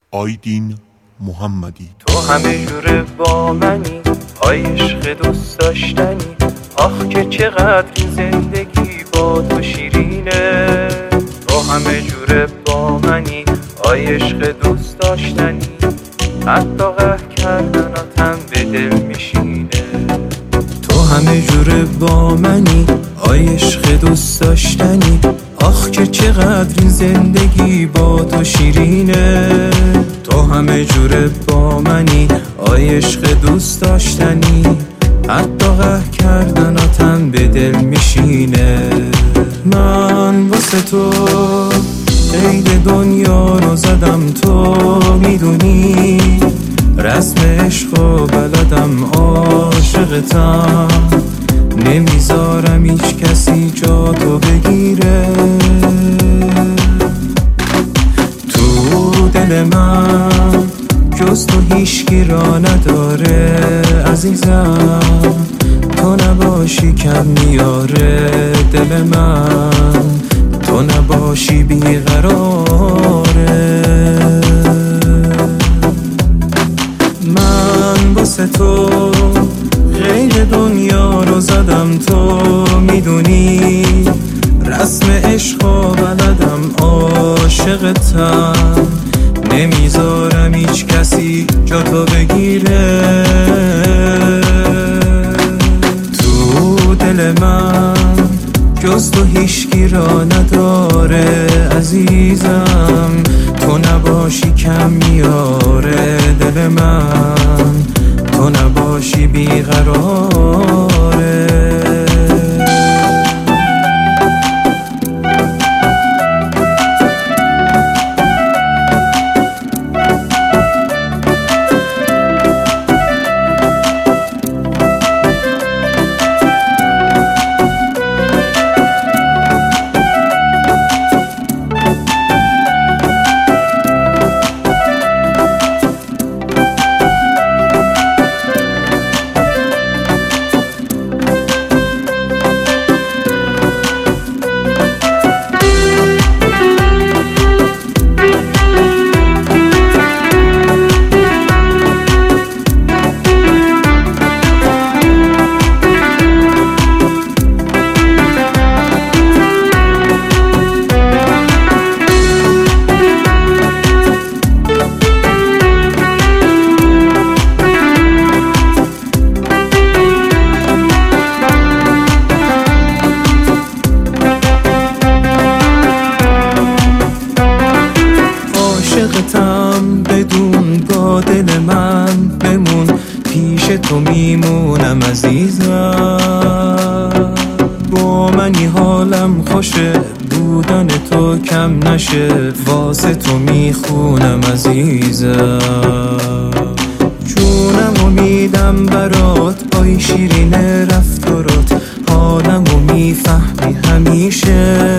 آیدین محمدی. تو همه جوره با منی، آی عشق دوست داشتنی، آخ که چقدر این زندگی با تو شیرینه. تو همه جوره با منی، آی عشق دوست داشتنی، حتی قهر کردناتم به دل میشینه. تو همه جوره با منی، آی عشق دوست داشتنی، آخ که چقدر این زندگی با تو شیرینه. تو همه جوره با منی، آی عشق دوست داشتنی، حتی قهر کردناتم به دل میشینه. من واسه تو قید دنیا رو زدم، تو میدونی رسم عشق و بلدم، عاشقتم، نمیذارم هیچ کسی جا تو بگیره. تو دل من جز تو هیچکی را نداره عزیزم، تو نباشی کم میاره دل من، تو نباشی بیقراره. من واسه تو غیر دنیا رو زدم، تو میدونی رسم عشق و بلدم، عاشقتم، نمیذارم هیچ کسی جا تو بگیره. تو دل من جز تو هیچکی را نداره عزیزم، تو نباشی کم میاره دل من، تو نباشی بیقراره. بدون با دل من بمون، پیش تو میمونم عزیزم. با منی حالم خوشه، بودن تو کم نشه، واسه تو میخونم عزیزم. جونمو میدم برات، آی شیرین رفتارات، حالمو میفهمی همیشه،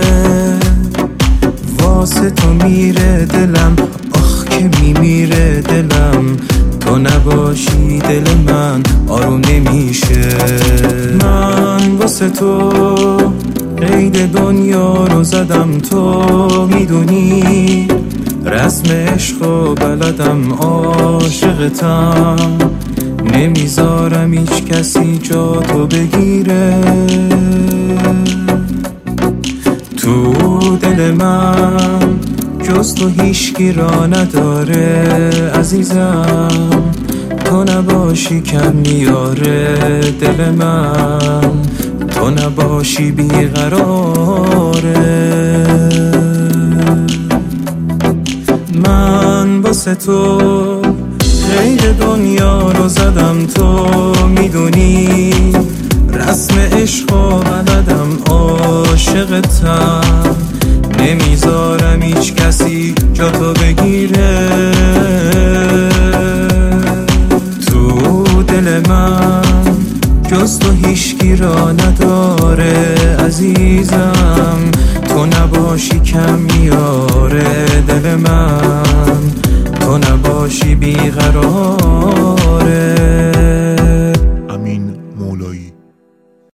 واسه تو میره دلم، که میمیره دلم، تو نباشی دل من آروم نمیشه. من واسه تو قید دنیا رو زدم، تو میدونی رسم عشق و بلدم، عاشقتم، نمیذارم هیچ کسی جا تو بگیره. تو دل من جز تو هیچکی را نداره عزیزم، تو نباشی کم میاره دل من، تو نباشی بیقراره. من واسه تو غیر دنیا رو زدم، تو میدونی رسم عشق و بلدم، عاشقتم، نمیذارم هیچ کسی جا تو بگیره. تو دل من جز تو هیچکی را نداره عزیزم، تو نباشی کم میاره دل من، تو نباشی بیقراره.